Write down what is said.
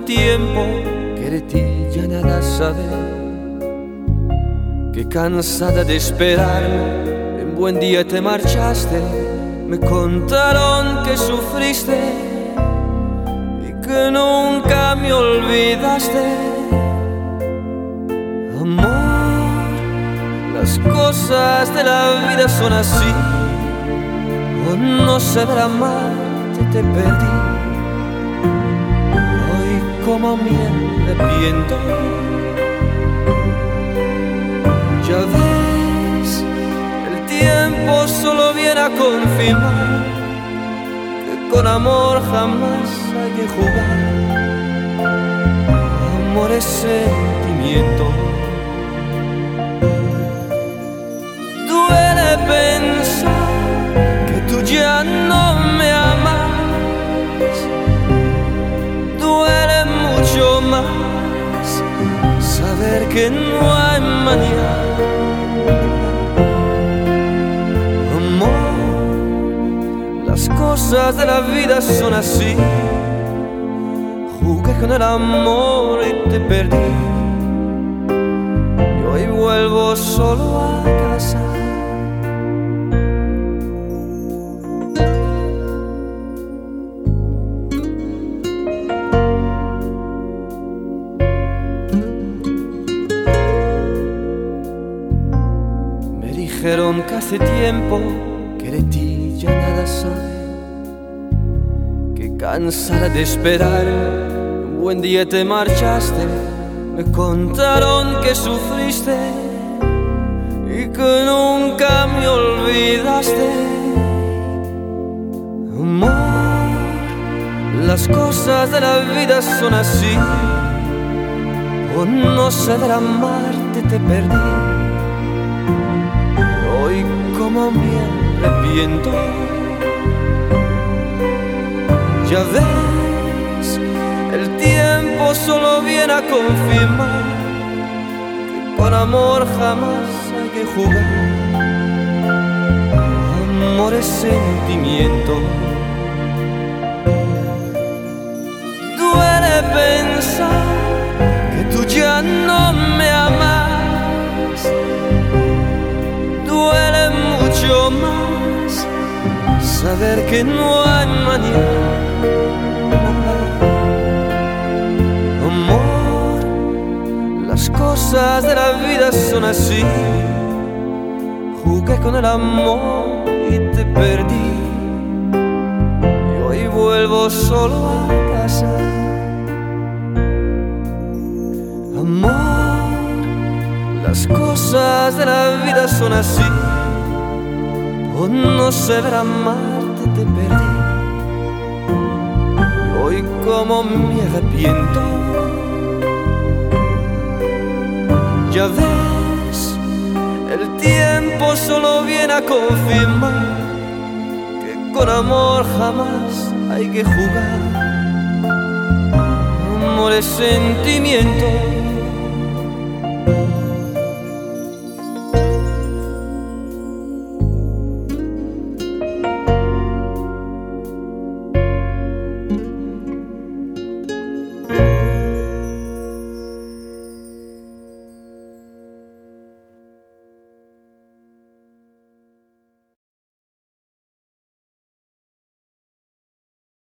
tiempo que de ti ya nada sabe, que cansada de esperarme, en buen día te marchaste. Me contaron que sufriste y que nunca me olvidaste. Amor, las cosas de la vida son así. Oh, no saber amarte te perdí. Hoy como me arrepiento. Ya ves, el tiempo solo viene a confirmar que con amor jamás hay que jugar. Amor es sentimiento. Duele pensar que tú ya no me amas. Duele mucho más saber que no hay mañana. Las cosas de la vida son así. Jugué con el amor y te perdí. Y hoy vuelvo solo a casa. Me dijeron que hace tiempo que de ti ya nada sabe, que cansada de esperar, un buen día te marchaste. Me contaron que sufriste y que nunca me olvidaste. Amor, las cosas de la vida son así. Por no saber amarte te perdí. Hoy como me arrepiento. Ya ves, el tiempo solo viene a confirmar que con amor jamás hay que jugar. Amor es sentimiento. Duele pensar que tú ya no me amas. Duele mucho más saber que no hay mañana. Amor, las cosas de la vida son así. Jugué con el amor y te perdí. Y hoy vuelvo solo a casa. Amor, las cosas de la vida son así. Por no saber amarte te perdí. Y hoy como me arrepiento. Ya ves, el tiempo solo viene a confirmar que con amor jamás hay que jugar. Amor es sentimiento.